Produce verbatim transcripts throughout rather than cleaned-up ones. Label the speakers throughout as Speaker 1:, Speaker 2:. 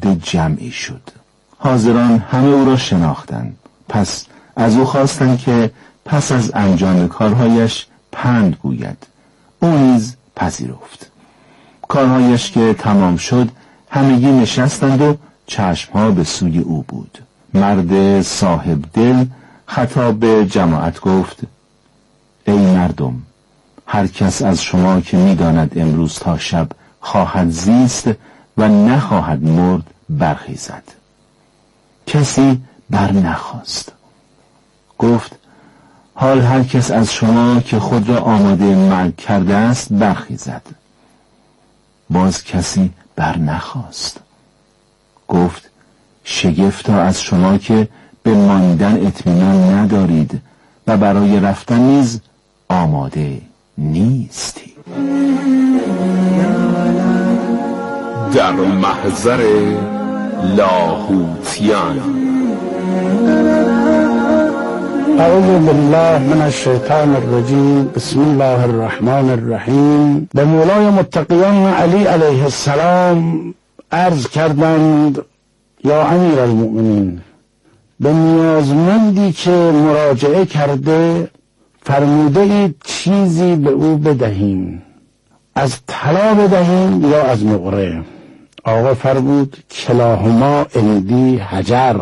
Speaker 1: مرد جمعی شد. حاضران همه او را شناختند. پس از او خواستند که پس از انجام کارهایش پند گوید. او نیز پذیرفت. کارهایش که تمام شد همگی نشستند و چشمها به سوی او بود. مرد صاحب دل خطاب به جماعت گفت: ای مردم، هر کس از شما که می‌داند امروز تا شب خواهد زیست و نخواهد مرد برخیزد. کسی بر نخواست. گفت: حال هر کس از شما که خود را آماده مرگ کرده است برخیزد. باز کسی بر نخواست. گفت: شگفتا از شما که به ماندن اطمینان ندارید و برای رفتن نیز آماده نیستی.
Speaker 2: در محضر لاهوتیان.
Speaker 3: اعوذ بالله من الشیطان الرجیم. بسم الله الرحمن الرحیم. به مولای متقیان علی علیه السلام عرض کردند: یا امیر المؤمنین، به نیازمندی که مراجعه کرده فرموده اید چیزی به او بدهیم، از طلا بدهیم یا از نقره؟ آقا فرمود: کلاهما عندی حجر،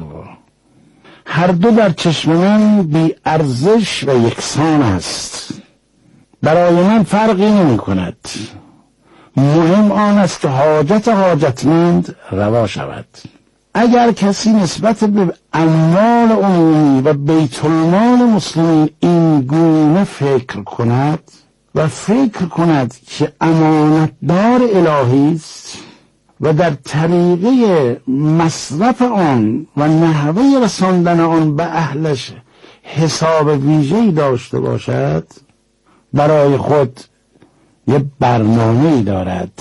Speaker 3: هر دو در چشم من بی ارزش و یکسان است، برای من فرقی نمی کند. مهم آن است که حاجت حاجتمند روا شود. اگر کسی نسبت به اموال عمومی و بیت المال مسلمین این گونه فکر کند و فکر کند که امانتدار الهی است و در طریقه مصرف آن و نحوه رساندن آن به اهلش حساب ویژه‌ای داشته باشد، برای خود یه برنامه‌ای دارد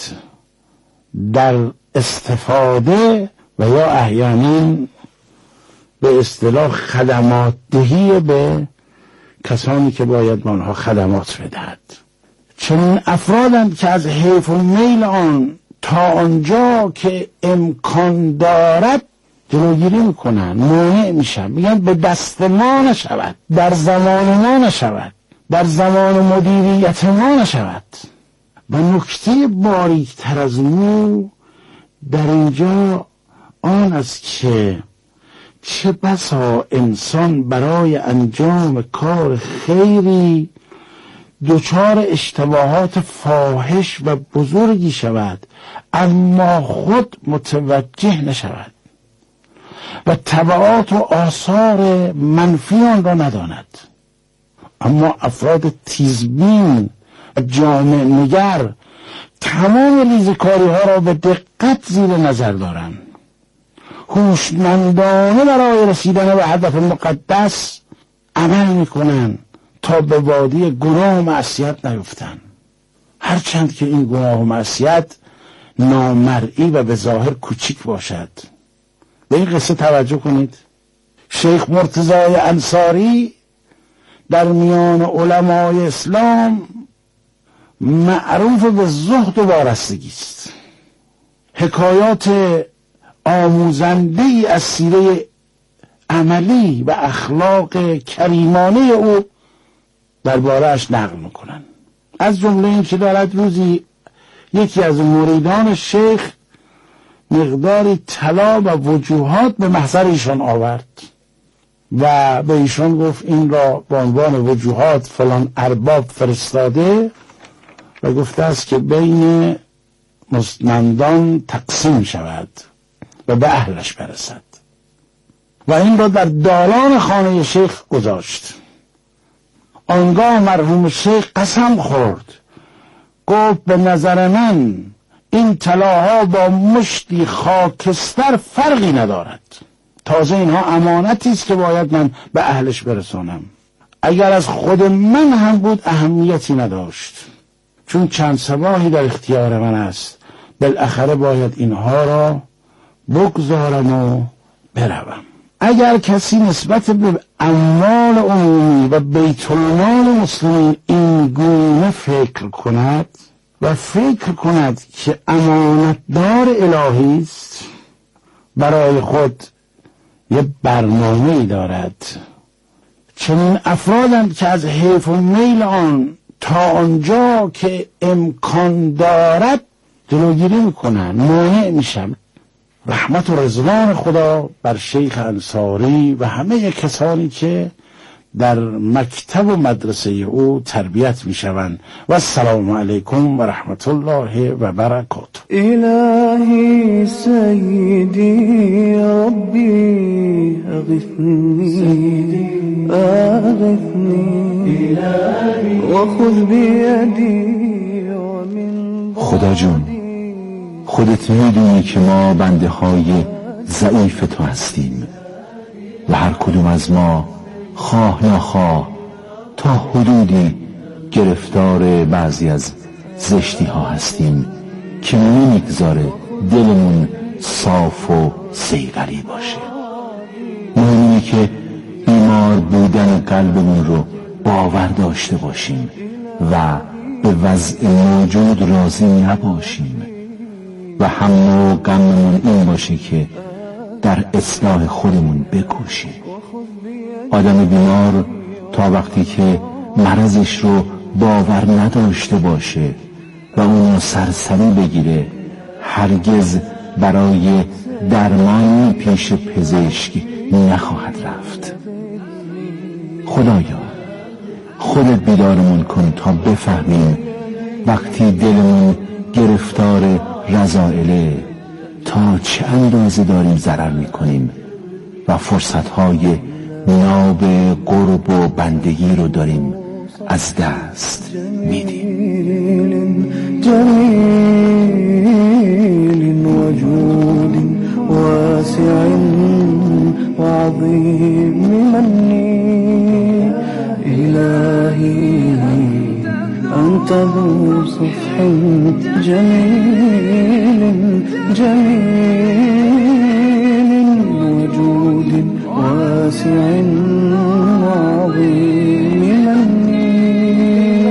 Speaker 3: در استفاده و یا احیانا به اصطلاح خدمات دهی به کسانی که باید به آنها خدمات بدهد. چنین افرادند که از حیف و میل آن تا آنجا که امکان دارد جلوگیری میکنن، مانع میشن، میگن به دست ما نشود، در زمان ما نشود، در زمان مدیریت ما نشود. و نکته باریکتر از مو در اینجا آن است که چه بسا انسان برای انجام کار خیری دچار اشتباهات فاحش و بزرگی شود، اما خود متوجه نشود و تبعات و آثار منفی آن را نداند. اما افراد تیزبین و جامع نگر تمام ریزکاری ها را به دقت زیر نظر دارند، هوشمندانه برای رسیدن به هدف مقدس عمل میکنن تا به وادی گناه و معصیت نیفتن، هرچند که این گناه و معصیت نامرئی و به ظاهر کوچیک باشد. به این قصه توجه کنید. شیخ مرتضای انصاری در میان علمای اسلام معروف به زهد و وارستگی است. حکایات آموزنده‌ای از سیره عملی و اخلاق کریمانه او درباره‌اش نقل میکنن. از جمله این که دارد روزی یکی از مریدان شیخ مقداری طلا و وجوهات به محضر ایشان آورد و به ایشان گفت این را به عنوان وجوهات فلان ارباب فرستاده و گفته است که بین مستمندان تقسیم شود و به اهلش برسد و این را در دالان خانه شیخ گذاشت. آنگاه مرحوم شیخ قسم خورد، گفت به نظر من این طلاها با مشتی خاکستر فرقی ندارد، تازه اینها امانتی است که باید من به اهلش برسانم. اگر از خود من هم بود اهمیتی نداشت، چون چند صباحی در اختیار من است، بالاخره باید اینها را بگذارم و بروم. اگر کسی نسبت به اموال عمومی و بیت المال مسلمین این گونه فکر کند و فکر کند که امانتدار الهی است برای خود یه برنامه‌ای دارد. چنین افرادند که از حیف و میل آن تا آنجا که امکان دارد جلوگیری میکنن، مانع میشن. رحمت و رضوان خدا بر شیخ انصاری و همه کسانی که در مکتب و مدرسه او تربیت میشوند. و السلام علیکم و رحمت الله و برکاته.
Speaker 4: الهی سیدی ربی اغثنی اغثنی و خذ بیدی و من
Speaker 1: خدا جون، خودت میدونی که ما بنده های ضعیف تو هستیم و هر کدوم از ما خواه نخواه تا حدودی گرفتار بعضی از زشتی ها هستیم که نمیگذاره دلمون صاف و صیقلی باشه. مهمه که بیمار بودن قلبمون رو باور داشته باشیم و به وضع موجود راضی نباشیم و هم و غممون این باشه که در اصلاح خودمون بکوشیم. آدم بیمار تا وقتی که مرضش رو باور نداشته باشه و اونو سرسری بگیره هرگز برای درمان پیش پزشک نخواهد رفت. خدایا خودت بیدارمون کن تا بفهمیم وقتی دلمون گرفتار رذائله تا چه اندازه داریم ضرر میکنیم و فرصتهای ناب قرب و بندگی رو داریم از دست میدیم.
Speaker 4: جمیل وجود واسع وعظیم منی الهی انت ذو صفح جمیل جمیل وجود واسع وعظيم مني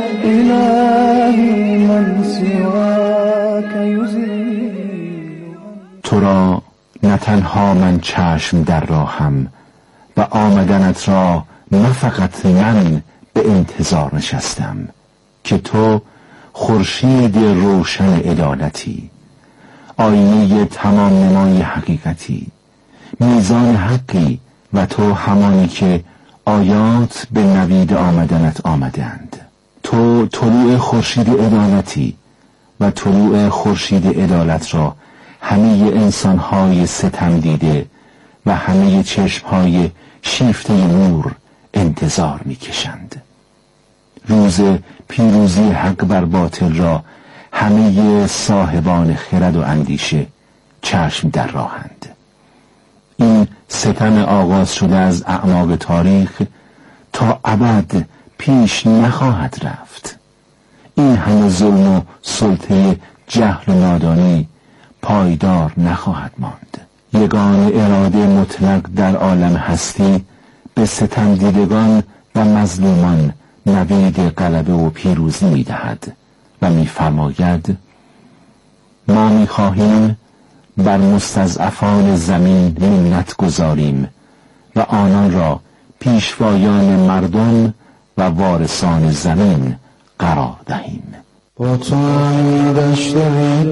Speaker 4: إلهي من سواك يزيل.
Speaker 1: تو را نه تنها من چشم در راهم و آمدنت را نه فقط من به انتظار نشستم که تو خورشید روشن عدالتی، آینه تمام نمای حقیقتی، میزان حقی و تو همانی که آیات به نوید آمدنت آمدند. تو طلوع خورشید عدالتی و طلوع خورشید عدالت را همه انسانهای ستم دیده و همه چشمهای شیفته نور انتظار میکشند. روز پیروزی حق بر باطل را همه صاحبان خرد و اندیشه چشم در راهند. این ستم آغاز شده از اعماق تاریخ تا ابد پیش نخواهد رفت. این همه ظلم و سلطه جهل و نادانی پایدار نخواهد ماند. یگان اراده مطلق در عالم هستی به ستم دیدگان و مظلومان نوید غلبه و پیروزی می‌دهد و می‌فرماید ما می‌خواهیم بر مستضعفان زمین منت گذاریم و آنان را پیشوایان مردم و وارثان زمین قرار دهیم.
Speaker 4: با تو هم دشت بی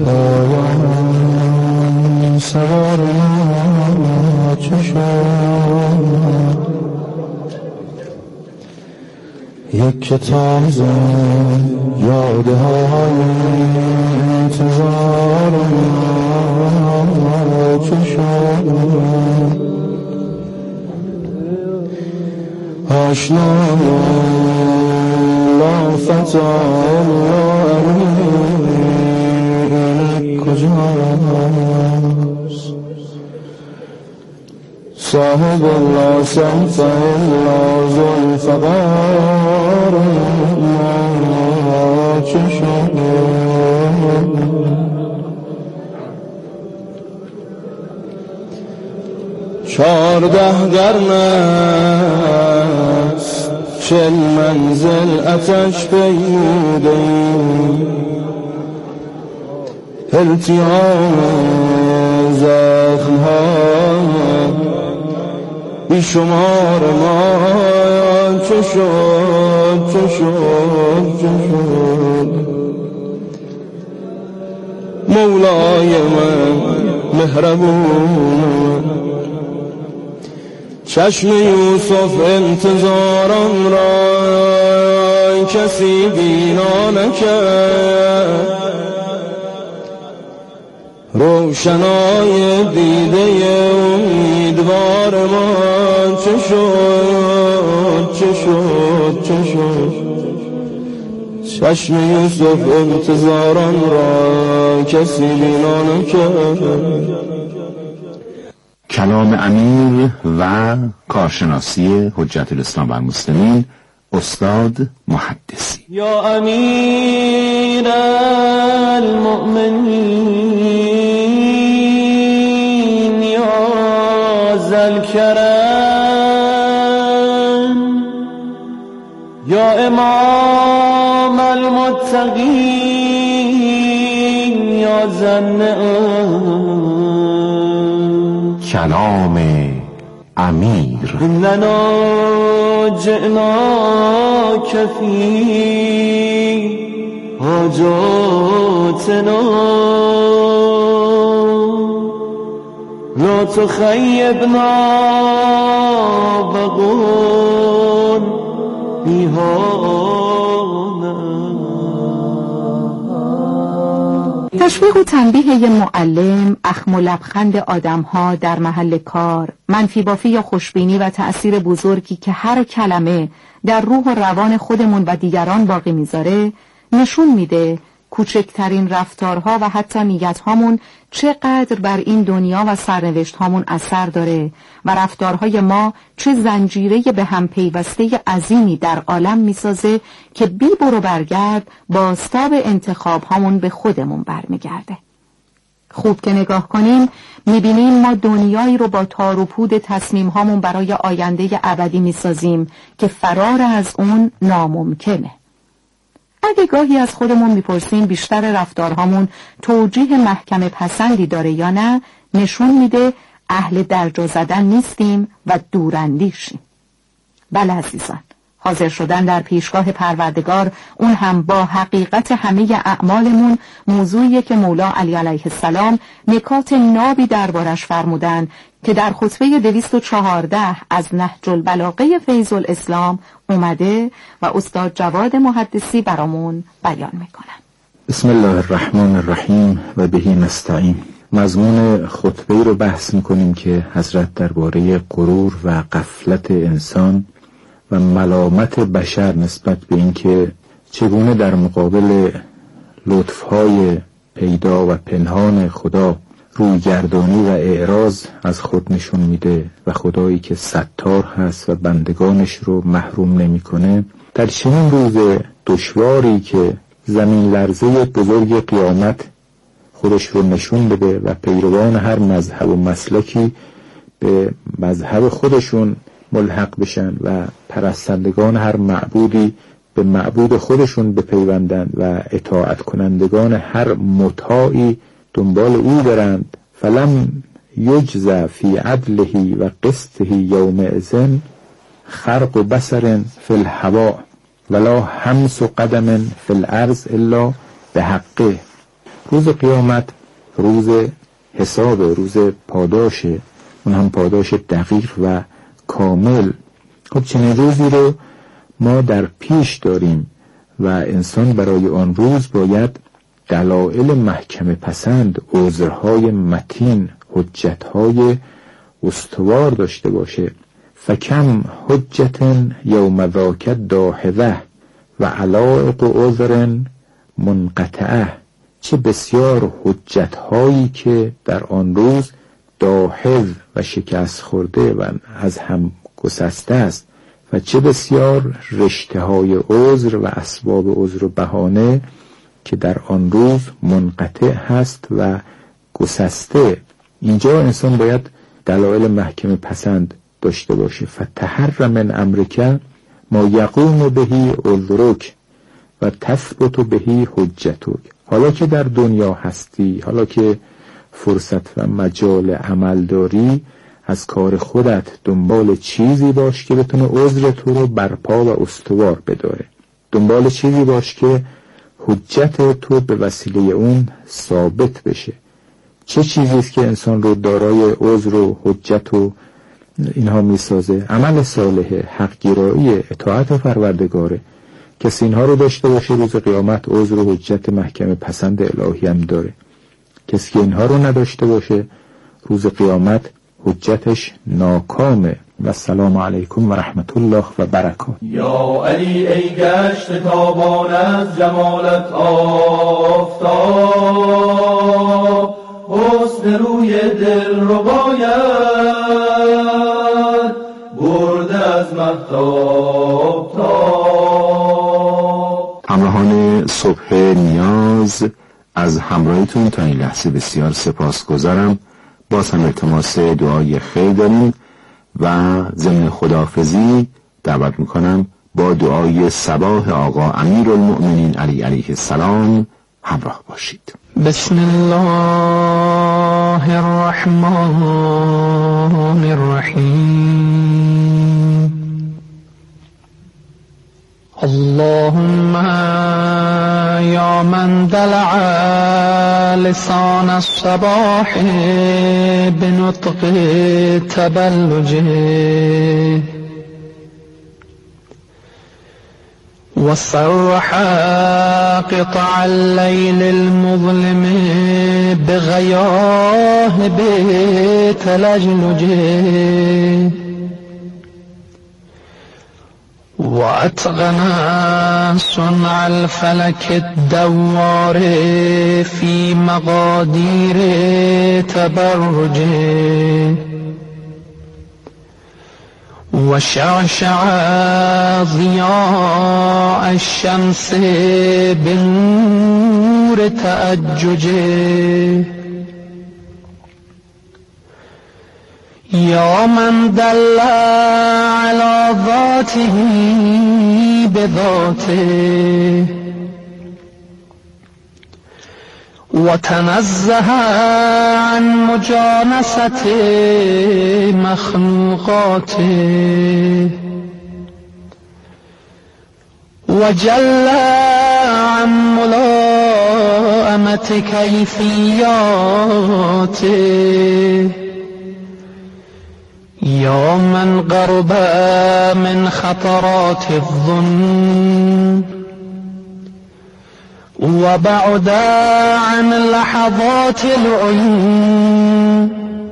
Speaker 4: پایان سوار ما چه شد یک کتاب زن یاده های انتظار ما چه شد آشنا لا فتا اینک کجاست صاحب الله سمت الا ذوالفقار ما چه شد چارده قرن است چل منزل اتش پیمودیم التیام زد زخم‌ها بیشمار ما چه شد چه شد چه شد مولای من مهربون چشم یوسف انتظارم را کسی بینا نکرد روشنای دیده امیدوار ما چه شد چه شد چه شد چشم یوسف انتظاران را کسی بینا نکرد.
Speaker 1: کلام امیر و کارشناسی حجت الاسلام و المسلمین استاد محدثی.
Speaker 4: یا امیر المؤمنین یا ذل کرم یا امام المتقین یا ذل
Speaker 1: کلام امیر.
Speaker 4: اننا جئناک فی حاجاتنا لا تخیبنا بقول بیهانا.
Speaker 5: تشویق و تنبیه ی معلم، اخم و لبخند آدم‌ها در محل کار، منفی بافی یا خوشبینی و تأثیر بزرگی که هر کلمه در روح و روان خودمون و دیگران باقی میذاره نشون میده کوچکترین رفتارها و حتی نیت‌هامون چقدر بر این دنیا و سرنوشت‌هامون اثر داره و رفتارهای ما چه زنجیره به هم پیوسته عظیمی در عالم میسازه که بی برو برگرد بازتاب انتخاب‌هامون به خودمون برمیگرده. خوب که نگاه کنیم میبینیم ما دنیایی رو با تار و پود تصمیم‌هامون برای آینده ابدی میسازیم که فرار از اون ناممکنه. اگه گاهی از خودمون میپرسیم بیشتر رفتارهامون توجیه محکم پسندی داره یا نه، نشون میده اهل درجا زدن نیستیم و دوراندیشیم. بله عزیزان، حاضر شدن در پیشگاه پروردگار، اون هم با حقیقت همه اعمالمون، موضوعیه که مولا علی علیه السلام نکات نابی دربارش فرمودن که در خطبه دویست و چهارده از نهج البلاغه فیض الاسلام اومده و استاد جواد محدثی برامون بیان میکنن.
Speaker 6: بسم الله الرحمن الرحیم و بهی نستعین. مضمون خطبه رو بحث میکنیم که حضرت درباره غرور و غفلت انسان و ملامت بشر نسبت به اینکه چگونه در مقابل لطفهای پیدا و پنهان خدا رویگردانی و اعراض از خود نشون میده و خدایی که ستار هست و بندگانش رو محروم نمیکنه، در چنین روز دشواری که زمین لرزه بزرگ قیامت خودش رو نشون بده و پیروان هر مذهب و مسلکی به مذهب خودشون ملحق بشن و پرستندگان هر معبودی به معبود خودشون بپیوندند و اطاعت کنندگان هر مطاعی دنبال او برند. فلم یجز فی عدله و قسطه یومئذ خرق و بصر فی الهوا ولا همس و قدم فی الارض الا به حقه. روز قیامت روز حساب، روز پاداشه، اون هم پاداش دقیق و کامل. خب چنین روزی رو ما در پیش داریم و انسان برای آن روز باید دلائل محکم پسند، عذرهای متین، حجتهای استوار داشته باشه. فکم حجت یوم ذاک داحظه و علائق عذر منقطعه. چه بسیار حجتهایی که در آن روز داحظ و شکست خورده و از هم گسسته است و چه بسیار رشته های عذر و اسباب عذر و بهانه که در آن روز منقطع هست و گسسته. اینجا انسان باید دلایل محکم پسند داشته باشه. فتحر من امرک ما یقوم بهی عذرک و تثبت بهی حجتک. حالا که در دنیا هستی، حالا که فرصت و مجال عمل داری، از کار خودت دنبال چیزی باش که بتونه عذر تو رو برپا و استوار بداره. دنبال چیزی باش که حجت تو به وسیله اون ثابت بشه. چه چیزی است که انسان رو دارای عذر و حجت و اینها میسازه؟ عمل صالح، حق‌گرایی، اطاعت پروردگاره. کسی اینها رو داشته باشه روز قیامت عذر و حجت محکم پسند الهی هم داره. کسی که اینها رو نداشته باشه روز قیامت حجتش ناکامه. و السلام علیکم و رحمت الله و برکاته.
Speaker 4: یا علی ای گشت تابان از جمالت آفتاب، حسن روی دل رو باید برده از مهتاب تاب.
Speaker 1: همراهان صبح نیاز، از همراهیتون تا این لحظه بسیار سپاسگزارم. باز هم التماس دعای خیر داریم و ضمن خداحافظی دعوت میکنم با دعای صباح آقا امیرالمؤمنین علی علیه السلام همراه باشید.
Speaker 7: بسم الله الرحمن الرحیم. اللهم یا من دلع لسان الصباح بنطق تبلجه وصرح قطع الليل المظلم بغياهب تلجلجه وأتقن صنع الفلك الدوار في مقادير تبرجه وشعشع ضياء الشمس بنور تأججه يا من دل على ذاته بذاته وتنزه عن مجانسة مخلوقاته وجل عن ملائمة كيفياته يا من قرب من خطرات الظن وبعد عن لحظات العيون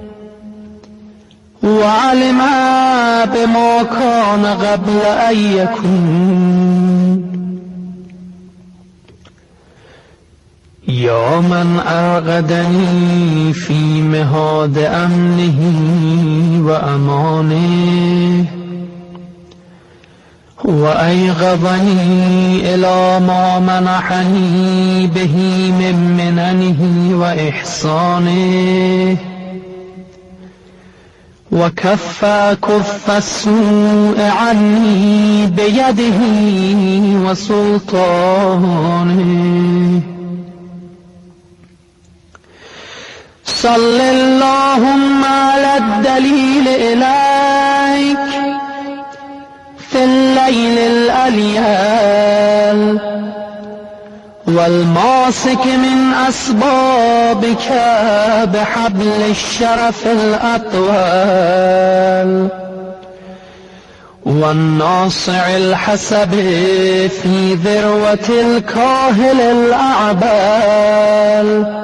Speaker 7: وعلم بما كان قبل أن يكون يا من أرغدني في مهاد أمنه وأمانه وأيقظني إلى ما منحني به من مننه وإحسانه وكف كف السوء عني بيده وسلطانه صل اللهم على الدليل إليك في الليل الأليال والماسك من أسبابك بحبل الشرف الأطوال والناصع الحسب في ذروة الكاهل الأعبال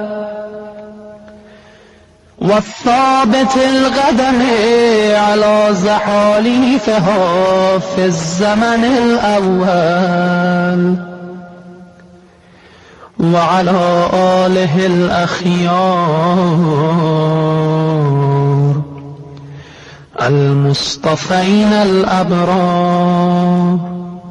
Speaker 7: والثابت القدم على زحاليفها في الزمن الأول وعلى آله الأخيار المصطفين الأبرار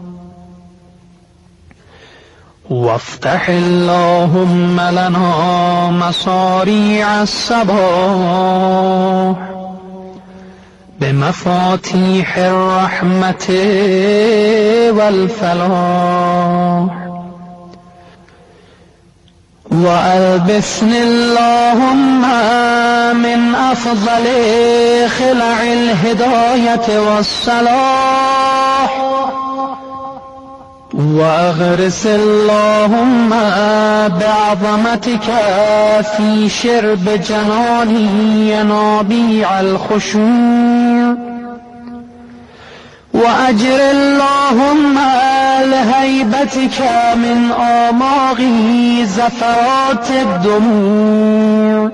Speaker 7: وافتح اللهم لنا مصاريع الصباح بمفاتيح الرحمة والفلاح وألبسني اللهم من أفضل خلع الهداية والصلاح، وأغرس اللهم بعظمتك في شرب جناني ينابيع الخشوع، وأجر اللهم لهيبتك من آماغي زفرات الدموع،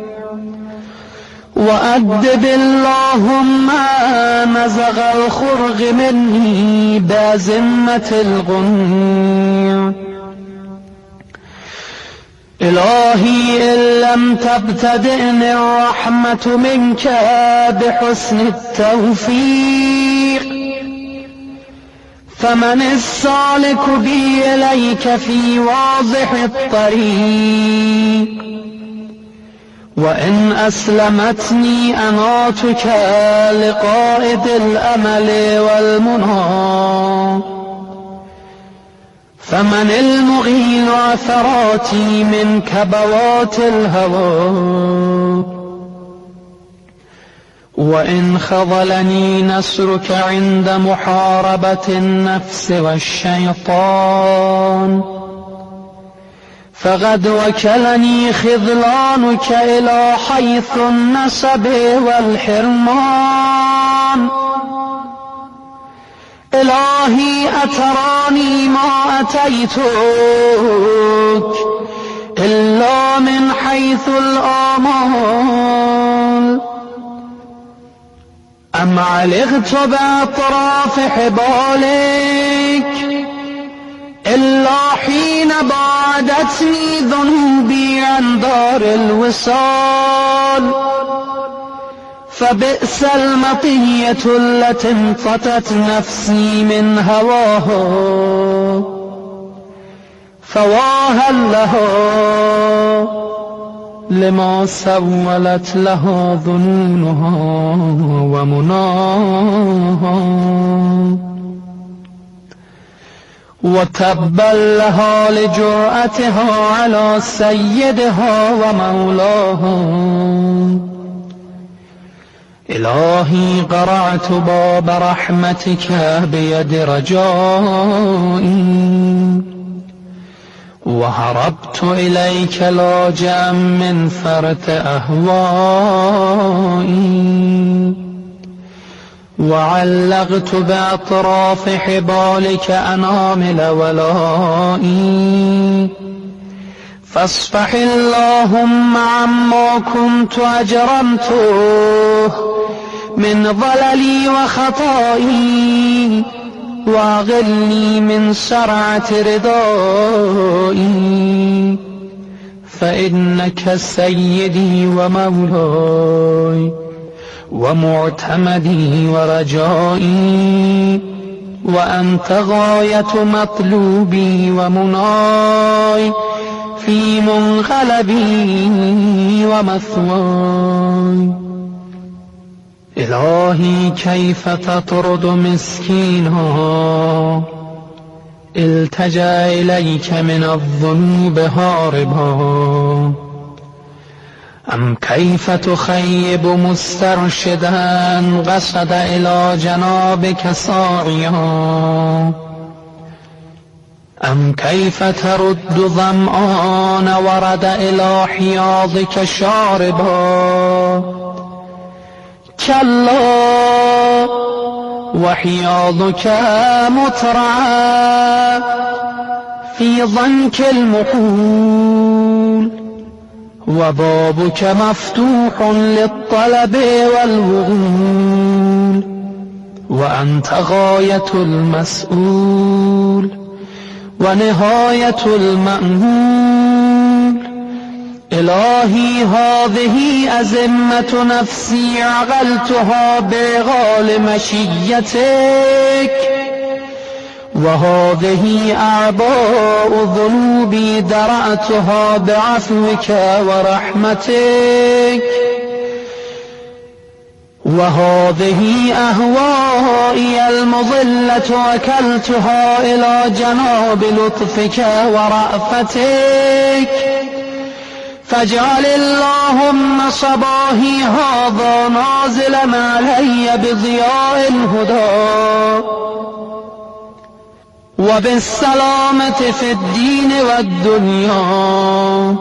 Speaker 7: وأدب اللهم نزغ الخرق مني بازمة الغنوع. إلهي إن لم تبتدئني الرحمة منك بحسن التوفيق، فمن السالك بي إليك في واضح الطريق، وإن أسلمتني أناتك لقائد الأمل والمنى، فمن المغيل عثراتي من كبوات الهوى، وإن خذلني نصرك عند محاربة النفس والشيطان، فقد وكلني خذلانك إلى حيث النسب والحرمان. إلهي أتراني ما أتيتك إلا من حيث الآمال، أم علقت بأطراف حبالك إلا حين بعدتني ذنوبي عن دار الوصال، فبئس المطية التي انطتت نفسي من هواها، فواها لها لما سولت لها ظنونها ومناها، وتبا لها لجرأتها على سيدها ومولاها. إلهي قرعت باب رحمتك بيد رجائي، وهربت إليك لاجئا من فرط أهوائي، وعلقت بأطراف حبالك أنامل ولائي، فاصفح اللهم عما كنت أجرمته من ضللي وخطائي، واغلني من سرعة رضائي، فإنك سيدي ومولاي ومعتمدي ورجائي، وأنت غاية مطلوبي ومناي في منقلبي ومثواي. إلهي كيف تطرد مسكينا التجأ إليك من الذنوب هاربا، أم كيف تخيب مسترشدا قصد إلى جنابك ساعيا، أم كيف ترد ظمآن ورد إلى حياضك شاربا. كلا وحياضك مترعى في ضنك المحول، وبابك مفتوح للطلب والوغول، وأنت غاية المسؤول ونهاية المأمول. إلهي هذه أزمة نفسي عقلتها بغال مشيتك، وهذه أعباء ذنوبي درأتها بعفوك ورحمتك، وهذه أهوائي المضلة وكلتها إلى جناب لطفك ورأفتك، فاجعل اللهم صباحي هذا نازلا علي بضياء الهدى وبالسلامة في الدين والدنيا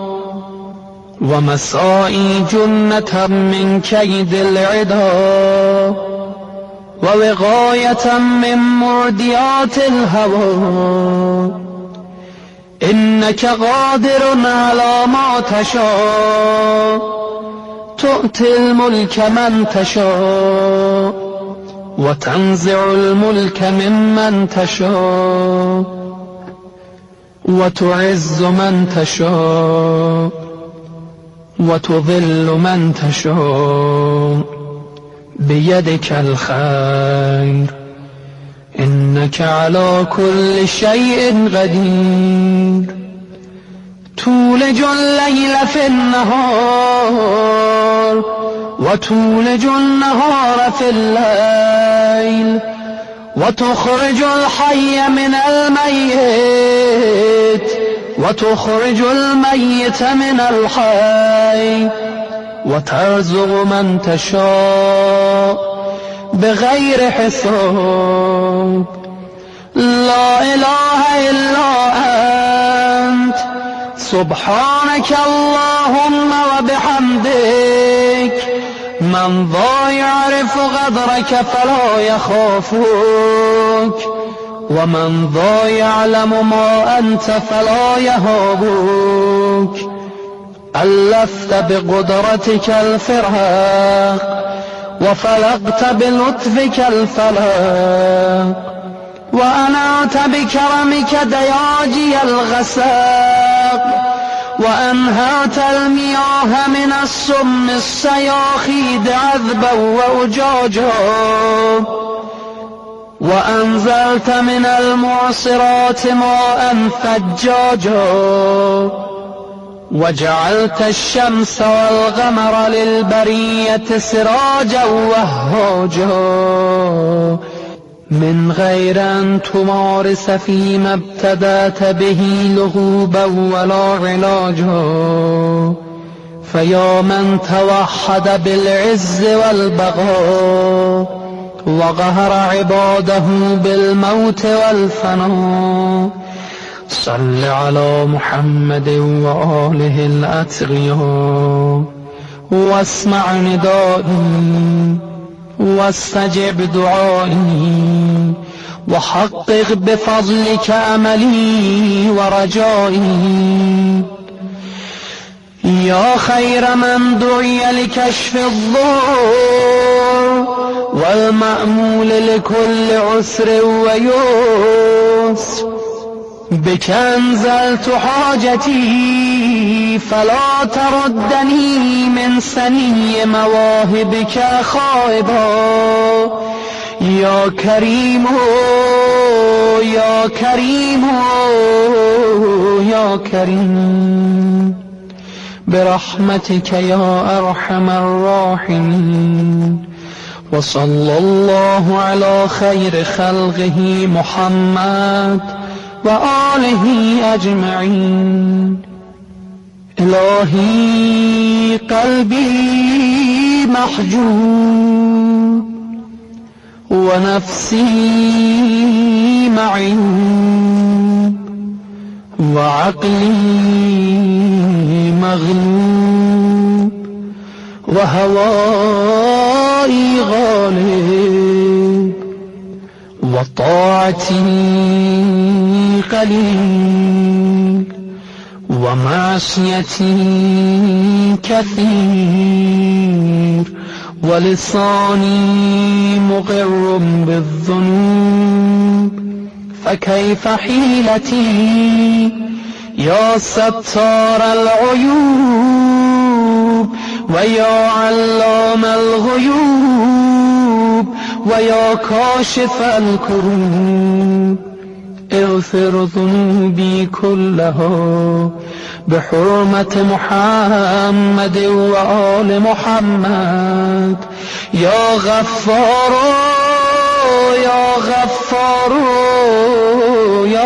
Speaker 7: ومسائي جنة من كيد العدا ووقاية من مرديات الهوى إنك قادر على ما تشاء تؤتي الملك من تشاء وتنزع الملك ممن تشاء وتعز من تشاء وتذل من تشاء بيدك الخير إنك على كل شيء قدير تولج الليل في النهار وتولج النهار في الليل وتخرج الحي من الميت وتخرج الميت من الحي وترزق من تشاء بغير حساب لا إله إلا أنت سبحانك اللهم وبحمدك من ذا يعرف قدرك فلا يخافك ومن ذا يعلم ما أنت فلا يهابك ألفت بقدرتك الفرق وفلقت بلطفك الفلق وأنعت بكرمك دياجي الغساق وأنهرت المياه من السم السياخيد عذبا وأجاجا وأنزلت من المعصرات ماء ثجاجا وجعلت الشمس والقمر للبرية سراجا وهاجا من غير أن تمارس فيما ابتدأت به لغوبا ولا علاجا فيا من توحد بالعز والبقاء وقهر عباده بالموت والفناء صل على محمد وآله الأتقياء واسمع ندائي واستجب دعائي وحقق بفضلك أملي ورجائي يا خير من دعي لكشف الضر والمأمول لكل عسر ويسر بك أنزلت حاجتي فلا تردني من سني مواهبك خائبا يا كريم يا كريم يا كريم برحمتك يا أرحم الراحمين وصلى الله على خير خلقه محمد وآله أجمعين إلهي قلبي محجوب ونفسي معيوب وعقلي مغلوب وهوائي غالب وطاعتي قليل ومعصيتي كثير ولساني مقر بالذنوب فكيف حيلتي يا ستار العيوب ويا علام الغيوب ويا كاشف الكروب اغفر ذنوبي كلها بحرمة محمد وآل محمد يا غفار يا غفار يا